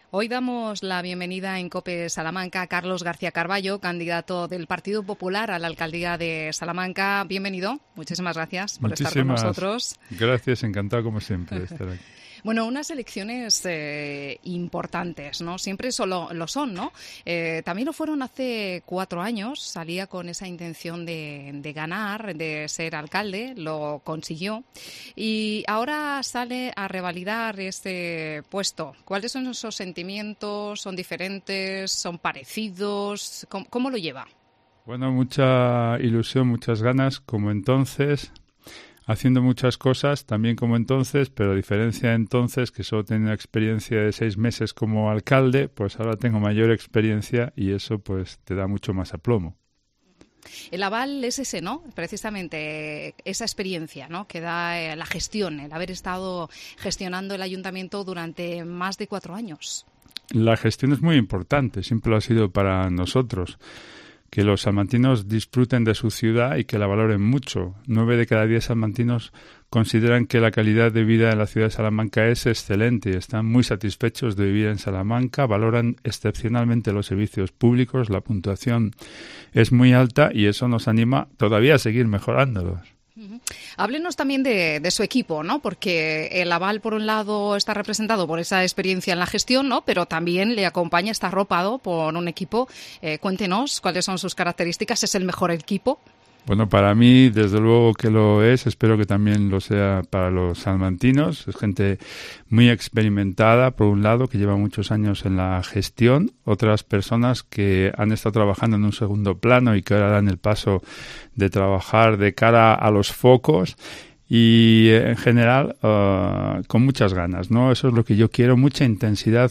Hoy damos la bienvenida en COPE Salamanca a Carlos García Carballo, candidato del Partido Popular a la alcaldía de Salamanca. Bienvenido. Muchísimas gracias por estar con nosotros. Gracias, encantado como siempre de estar aquí. Bueno, unas elecciones importantes, ¿no? Siempre lo son, ¿no? También lo fueron hace 4 años. Salía con esa intención de ganar, de ser alcalde, lo consiguió. Y ahora sale a revalidar este puesto. ¿Cuáles son esos sentimientos? ¿Son diferentes? ¿Son parecidos? ¿Cómo lo lleva? Bueno, mucha ilusión, muchas ganas, como entonces, haciendo muchas cosas, también como entonces, pero a diferencia de entonces, que solo tenía una experiencia de 6 meses como alcalde, pues ahora tengo mayor experiencia y eso pues te da mucho más aplomo. El aval es ese, ¿no? Precisamente esa experiencia, ¿no?, que da la gestión, el haber estado gestionando el ayuntamiento durante más de 4 años. La gestión es muy importante, siempre lo ha sido para nosotros. Que los salmantinos disfruten de su ciudad y que la valoren mucho. 9 de cada 10 salmantinos consideran que la calidad de vida en la ciudad de Salamanca es excelente y están muy satisfechos de vivir en Salamanca, valoran excepcionalmente los servicios públicos, la puntuación es muy alta y eso nos anima todavía a seguir mejorándolos. Háblenos también de su equipo, ¿no? Porque el aval, por un lado, está representado por esa experiencia en la gestión, ¿no? Pero también le acompaña, está arropado por un equipo. Cuéntenos cuáles son sus características. ¿Es el mejor equipo? Bueno, para mí, desde luego que lo es. Espero que también lo sea para los salmantinos. Es gente muy experimentada, por un lado, que lleva muchos años en la gestión. Otras personas que han estado trabajando en un segundo plano y que ahora dan el paso de trabajar de cara a los focos. Y en general con muchas ganas, ¿no? Eso es lo que yo quiero, mucha intensidad.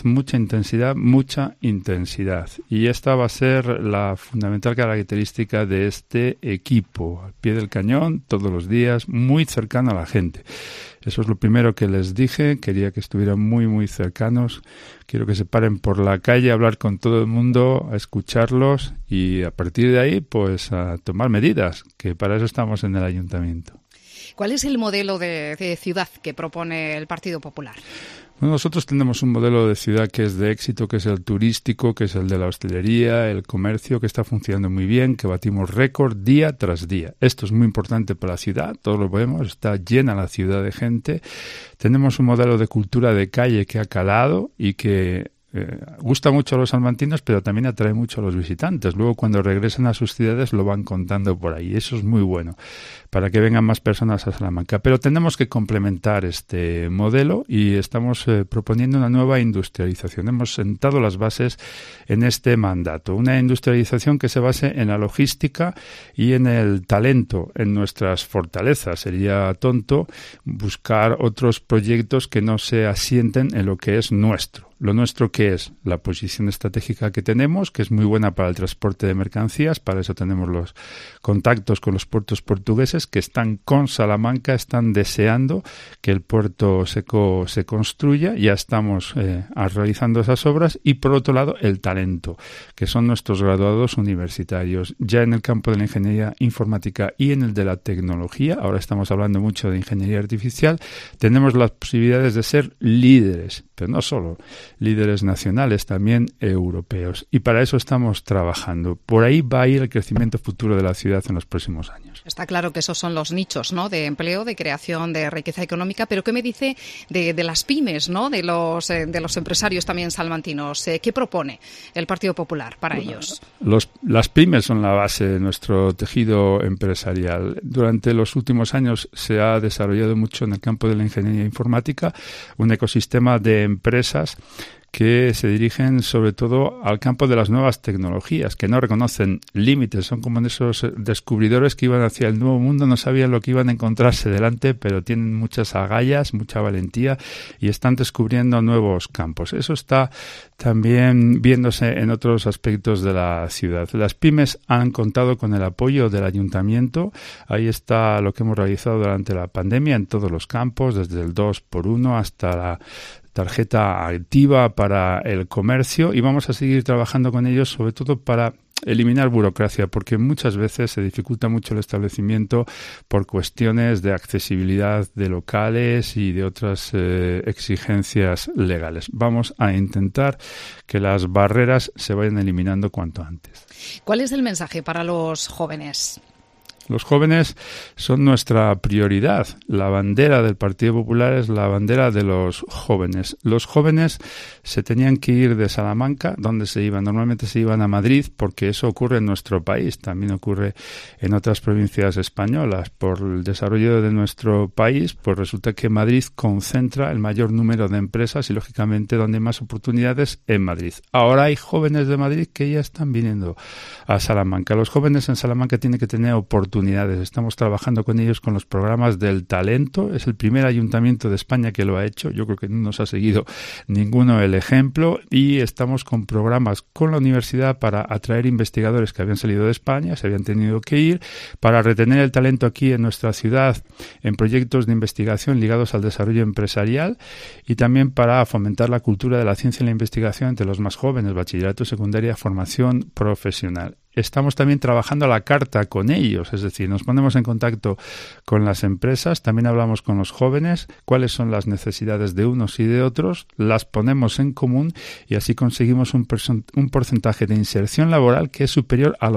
Y esta va a ser la fundamental característica de este equipo, al pie del cañón, todos los días, muy cercano a la gente. Eso es lo primero que les dije, quería que estuvieran muy, muy cercanos. Quiero que se paren por la calle a hablar con todo el mundo, a escucharlos y a partir de ahí, pues a tomar medidas, que para eso estamos en el ayuntamiento. ¿Cuál es el modelo de ciudad que propone el Partido Popular? Bueno, nosotros tenemos un modelo de ciudad que es de éxito, que es el turístico, que es el de la hostelería, el comercio, que está funcionando muy bien, que batimos récord día tras día. Esto es muy importante para la ciudad, todos lo vemos, está llena la ciudad de gente. Tenemos un modelo de cultura de calle que ha calado y que gusta mucho a los salmantinos, pero también atrae mucho a los visitantes. Luego, cuando regresan a sus ciudades, lo van contando por ahí. Eso es muy bueno, para que vengan más personas a Salamanca. Pero tenemos que complementar este modelo y estamos proponiendo una nueva industrialización. Hemos sentado las bases en este mandato. Una industrialización que se base en la logística y en el talento, en nuestras fortalezas. Sería tonto buscar otros proyectos que no se asienten en lo que es nuestro. Lo nuestro, que es la posición estratégica que tenemos, que es muy buena para el transporte de mercancías. Para eso tenemos los contactos con los puertos portugueses que están con Salamanca, están deseando que el puerto seco se construya. Ya estamos realizando esas obras. Y por otro lado, el talento, que son nuestros graduados universitarios. Ya en el campo de la ingeniería informática y en el de la tecnología, ahora estamos hablando mucho de ingeniería artificial, tenemos las posibilidades de ser líderes, pero no solo líderes nacionales, también europeos. Y para eso estamos trabajando. Por ahí va a ir el crecimiento futuro de la ciudad en los próximos años. Está claro que esos son los nichos, ¿no?, de empleo, de creación de riqueza económica, pero ¿qué me dice de las pymes, ¿no?, de los empresarios también salmantinos? ¿Qué propone el Partido Popular para ellos? Las pymes son la base de nuestro tejido empresarial. Durante los últimos años se ha desarrollado mucho en el campo de la ingeniería informática un ecosistema de empresas que se dirigen sobre todo al campo de las nuevas tecnologías, que no reconocen límites, son como esos descubridores que iban hacia el nuevo mundo, no sabían lo que iban a encontrarse delante, pero tienen muchas agallas, mucha valentía y están descubriendo nuevos campos. Eso está también viéndose en otros aspectos de la ciudad. Las pymes han contado con el apoyo del ayuntamiento. Ahí está lo que hemos realizado durante la pandemia en todos los campos, desde el 2x1 hasta la tarjeta activa para el comercio, y vamos a seguir trabajando con ellos sobre todo para eliminar burocracia, porque muchas veces se dificulta mucho el establecimiento por cuestiones de accesibilidad de locales y de otras exigencias legales. Vamos a intentar que las barreras se vayan eliminando cuanto antes. ¿Cuál es el mensaje para los jóvenes? Los jóvenes son nuestra prioridad. La bandera del Partido Popular es la bandera de los jóvenes. Los jóvenes se tenían que ir de Salamanca, donde se iban. Normalmente se iban a Madrid, porque eso ocurre en nuestro país. También ocurre en otras provincias españolas. Por el desarrollo de nuestro país, pues resulta que Madrid concentra el mayor número de empresas y, lógicamente, donde hay más oportunidades, en Madrid. Ahora hay jóvenes de Madrid que ya están viniendo a Salamanca. Los jóvenes en Salamanca tienen que tener oportunidades. Estamos trabajando con ellos con los programas del talento. Es el primer ayuntamiento de España que lo ha hecho. Yo creo que no nos ha seguido ninguno el ejemplo. Y estamos con programas con la universidad para atraer investigadores que habían salido de España, se habían tenido que ir, para retener el talento aquí en nuestra ciudad en proyectos de investigación ligados al desarrollo empresarial y también para fomentar la cultura de la ciencia y la investigación entre los más jóvenes, bachillerato, secundaria, formación profesional. Estamos también trabajando a la carta con ellos, es decir, nos ponemos en contacto con las empresas, también hablamos con los jóvenes, cuáles son las necesidades de unos y de otros, las ponemos en común y así conseguimos un porcentaje de inserción laboral que es superior al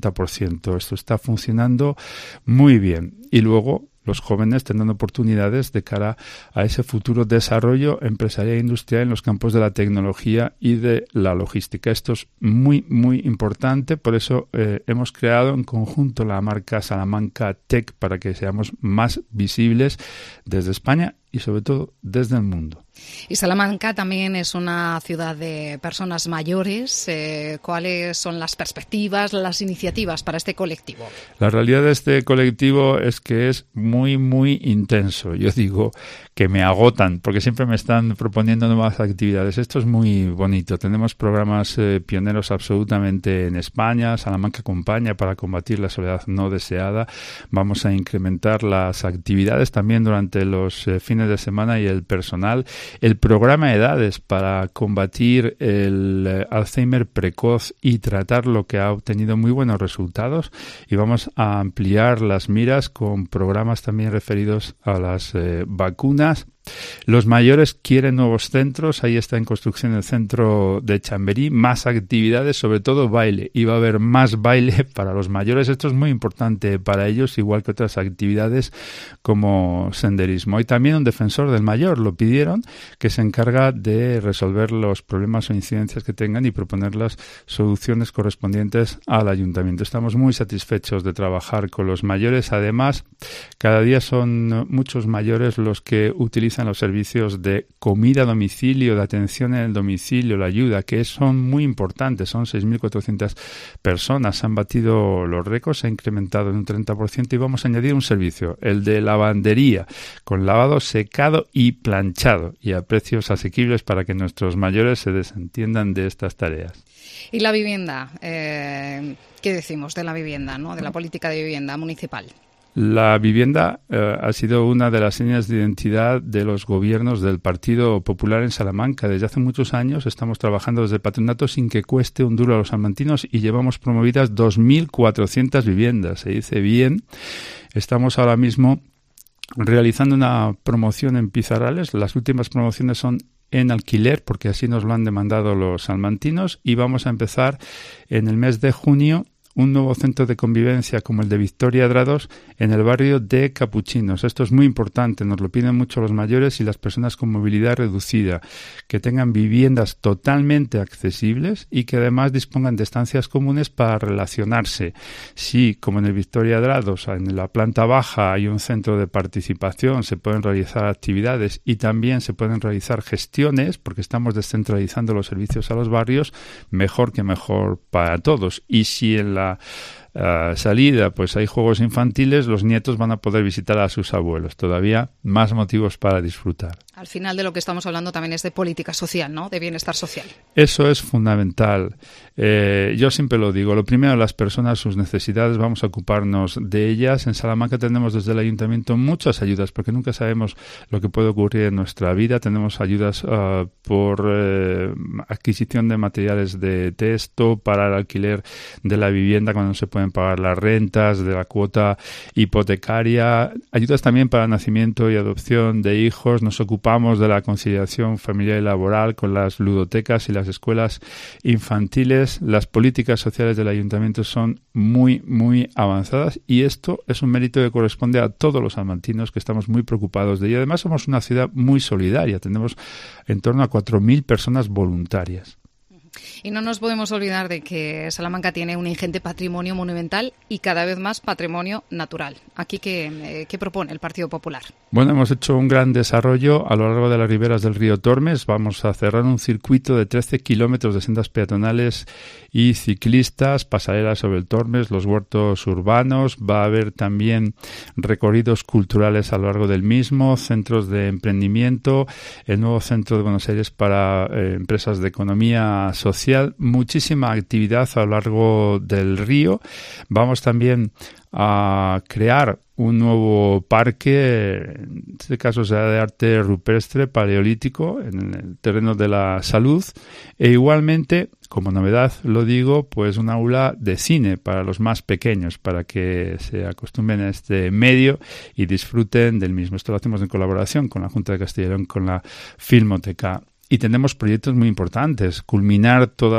80%. Esto está funcionando muy bien. Y luego los jóvenes tendrán oportunidades de cara a ese futuro desarrollo empresarial e industrial en los campos de la tecnología y de la logística. Esto es muy, muy importante. Por eso hemos creado en conjunto la marca Salamanca Tech para que seamos más visibles desde España y sobre todo desde el mundo. Y Salamanca también es una ciudad de personas mayores. ¿Cuáles son las perspectivas, las iniciativas para este colectivo? La realidad de este colectivo es que es muy, muy intenso. Yo digo que me agotan porque siempre me están proponiendo nuevas actividades. Esto es muy bonito. Tenemos programas pioneros absolutamente en España. Salamanca acompaña para combatir la soledad no deseada. Vamos a incrementar las actividades también durante los fines de semana y el personal. El programa Edades para combatir el Alzheimer precoz y tratarlo, que ha obtenido muy buenos resultados, y vamos a ampliar las miras con programas también referidos a las vacunas. Los mayores quieren nuevos centros, ahí está en construcción el centro de Chamberí, más actividades, sobre todo baile, y va a haber más baile para los mayores. Esto es muy importante para ellos, igual que otras actividades como senderismo. Hay también un defensor del mayor, lo pidieron, que se encarga de resolver los problemas o incidencias que tengan y proponer las soluciones correspondientes al ayuntamiento. Estamos muy satisfechos de trabajar con los mayores. Además, cada día son muchos mayores los que utilizan los servicios de comida a domicilio, de atención en el domicilio, la ayuda, que son muy importantes. Son 6.400 personas. Han batido los récords, se ha incrementado en un 30% y vamos a añadir un servicio, el de lavandería, con lavado, secado y planchado, y a precios asequibles para que nuestros mayores se desentiendan de estas tareas. ¿Y la vivienda? ¿Qué decimos de la vivienda, ¿no? De la política de vivienda municipal? La vivienda ha sido una de las señas de identidad de los gobiernos del Partido Popular en Salamanca. Desde hace muchos años estamos trabajando desde el patronato sin que cueste un duro a los salmantinos y llevamos promovidas 2.400 viviendas. Se dice bien. Estamos ahora mismo realizando una promoción en Pizarrales. Las últimas promociones son en alquiler, porque así nos lo han demandado los salmantinos, y vamos a empezar en el mes de junio un nuevo centro de convivencia como el de Victoria Drados en el barrio de Capuchinos. Esto es muy importante, nos lo piden mucho los mayores y las personas con movilidad reducida, que tengan viviendas totalmente accesibles y que además dispongan de estancias comunes para relacionarse. Sí, como en el Victoria Drados, en la planta baja hay un centro de participación, se pueden realizar actividades y también se pueden realizar gestiones, porque estamos descentralizando los servicios a los barrios, mejor que mejor para todos. Y si en la salida pues hay juegos infantiles, los nietos van a poder visitar a sus abuelos. Todavía más motivos para disfrutar. Al final de lo que estamos hablando también es de política social, ¿no? De bienestar social. Eso es fundamental. Yo siempre lo digo. Lo primero, las personas, sus necesidades, vamos a ocuparnos de ellas. En Salamanca tenemos desde el Ayuntamiento muchas ayudas, porque nunca sabemos lo que puede ocurrir en nuestra vida. Tenemos ayudas por adquisición de materiales de texto, para el alquiler de la vivienda cuando no se pueden pagar las rentas, de la cuota hipotecaria. Ayudas también para nacimiento y adopción de hijos. Nos ocupamos de la conciliación familiar y laboral con las ludotecas y las escuelas infantiles. Las políticas sociales del ayuntamiento son muy, muy avanzadas y esto es un mérito que corresponde a todos los salmantinos, que estamos muy preocupados de ello. Además, somos una ciudad muy solidaria. Tenemos en torno a 4.000 personas voluntarias. Y no nos podemos olvidar de que Salamanca tiene un ingente patrimonio monumental y cada vez más patrimonio natural. Aquí, ¿qué propone el Partido Popular? Bueno, hemos hecho un gran desarrollo a lo largo de las riberas del río Tormes. Vamos a cerrar un circuito de 13 kilómetros de sendas peatonales y ciclistas, pasarelas sobre el Tormes, los huertos urbanos. Va a haber también recorridos culturales a lo largo del mismo, centros de emprendimiento, el nuevo centro de Buenos Aires para empresas de economía social, muchísima actividad a lo largo del río. Vamos también a crear un nuevo parque, en este caso será de arte rupestre paleolítico, en el terreno de la salud, e igualmente, como novedad lo digo, pues un aula de cine para los más pequeños, para que se acostumbren a este medio y disfruten del mismo. Esto lo hacemos en colaboración con la Junta de Castilla y León, con la Filmoteca. Y tenemos proyectos muy importantes. Culminar toda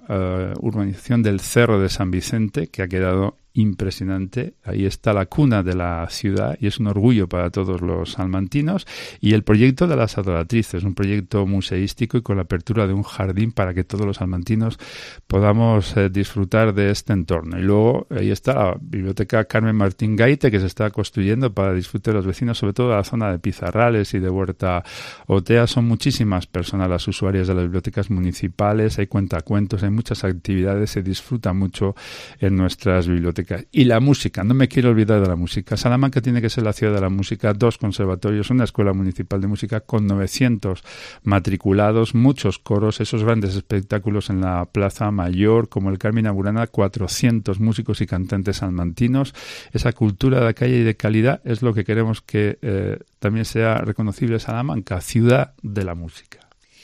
la urbanización del Cerro de San Vicente, que ha quedado impresionante. Ahí está la cuna de la ciudad y es un orgullo para todos los salmantinos. Y el proyecto de las Adoratrices, un proyecto museístico y con la apertura de un jardín para que todos los salmantinos podamos disfrutar de este entorno. Y luego ahí está la Biblioteca Carmen Martín Gaite, que se está construyendo para disfrute de los vecinos, sobre todo de la zona de Pizarrales y de Huerta Otea. Son muchísimas personas las usuarias de las bibliotecas municipales, hay cuentacuentos, hay muchas actividades, se disfruta mucho en nuestras bibliotecas. Y la música, no me quiero olvidar de la música. Salamanca tiene que ser la ciudad de la música, 2 conservatorios, una escuela municipal de música con 900 matriculados, muchos coros, esos grandes espectáculos en la Plaza Mayor, como el Carmina Burana, 400 músicos y cantantes salmantinos. Esa cultura de calle y de calidad es lo que queremos que también sea reconocible Salamanca, ciudad de la música.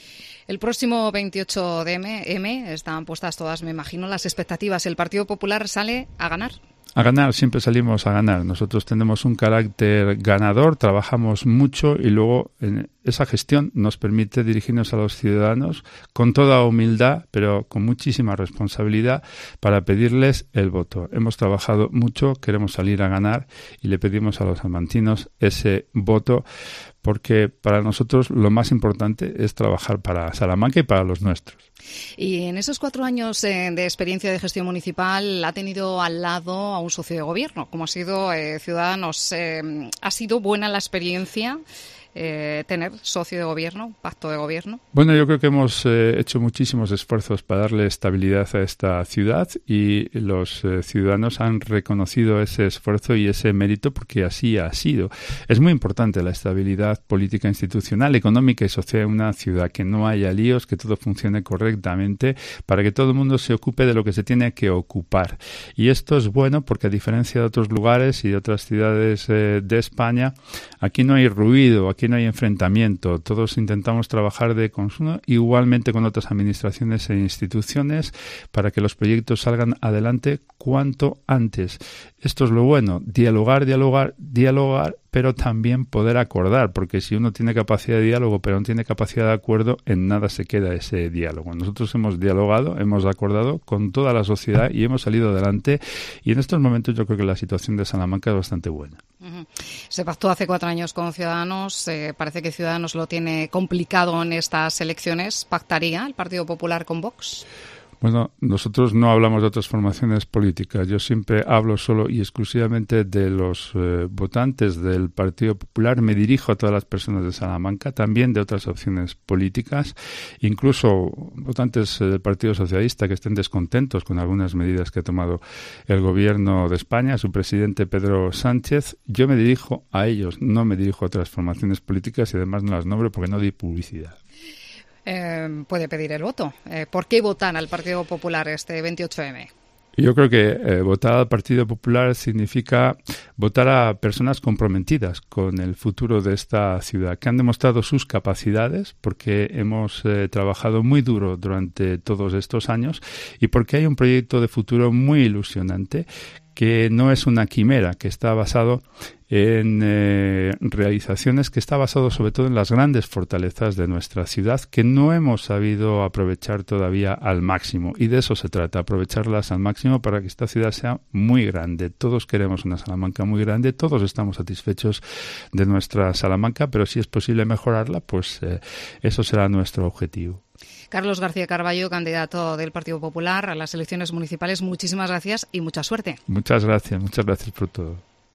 El próximo 28 de M están puestas todas, me imagino, las expectativas. ¿El Partido Popular sale a ganar? A ganar, siempre salimos a ganar. Nosotros tenemos un carácter ganador, trabajamos mucho y luego esa gestión nos permite dirigirnos a los ciudadanos con toda humildad, pero con muchísima responsabilidad para pedirles el voto. Hemos trabajado mucho, queremos salir a ganar y le pedimos a los salmantinos ese voto porque para nosotros lo más importante es trabajar para Salamanca y para los nuestros. Y en esos 4 años de experiencia de gestión municipal ha tenido al lado a un socio de gobierno, como ha sido Ciudadanos. ¿Ha sido buena la experiencia tener socio de gobierno, pacto de gobierno? Bueno, yo creo que hemos hecho muchísimos esfuerzos para darle estabilidad a esta ciudad y los ciudadanos han reconocido ese esfuerzo y ese mérito porque así ha sido. Es muy importante la estabilidad política, institucional, económica y social en una ciudad, que no haya líos, que todo funcione correctamente para que todo el mundo se ocupe de lo que se tiene que ocupar. Y esto es bueno porque a diferencia de otros lugares y de otras ciudades de España, aquí no hay ruido, aquí no hay enfrentamiento, todos intentamos trabajar de consumo igualmente con otras administraciones e instituciones para que los proyectos salgan adelante cuanto antes. Esto es lo bueno, dialogar, pero también poder acordar, porque si uno tiene capacidad de diálogo pero no tiene capacidad de acuerdo, en nada se queda ese diálogo. Nosotros hemos dialogado, hemos acordado con toda la sociedad y hemos salido adelante y en estos momentos yo creo que la situación de Salamanca es bastante buena. Se pactó hace 4 años con Ciudadanos, parece que Ciudadanos lo tiene complicado en estas elecciones. ¿Pactaría el Partido Popular con Vox? Bueno, nosotros no hablamos de otras formaciones políticas. Yo siempre hablo solo y exclusivamente de los votantes del Partido Popular. Me dirijo a todas las personas de Salamanca, también de otras opciones políticas, incluso votantes del Partido Socialista que estén descontentos con algunas medidas que ha tomado el Gobierno de España, su presidente Pedro Sánchez. Yo me dirijo a ellos, no me dirijo a otras formaciones políticas y además no las nombro porque no doy publicidad. Puede pedir el voto. ¿Por qué votan al Partido Popular este 28M? Yo creo que votar al Partido Popular significa votar a personas comprometidas con el futuro de esta ciudad, que han demostrado sus capacidades, porque hemos trabajado muy duro durante todos estos años y porque hay un proyecto de futuro muy ilusionante que no es una quimera, que está basado en realizaciones, que está basado sobre todo en las grandes fortalezas de nuestra ciudad que no hemos sabido aprovechar todavía al máximo. Y de eso se trata, aprovecharlas al máximo para que esta ciudad sea muy grande. Todos queremos una Salamanca muy grande, todos estamos satisfechos de nuestra Salamanca, pero si es posible mejorarla, pues eso será nuestro objetivo. Carlos García Carballo, candidato del Partido Popular a las elecciones municipales, muchísimas gracias y mucha suerte. Muchas gracias por todo.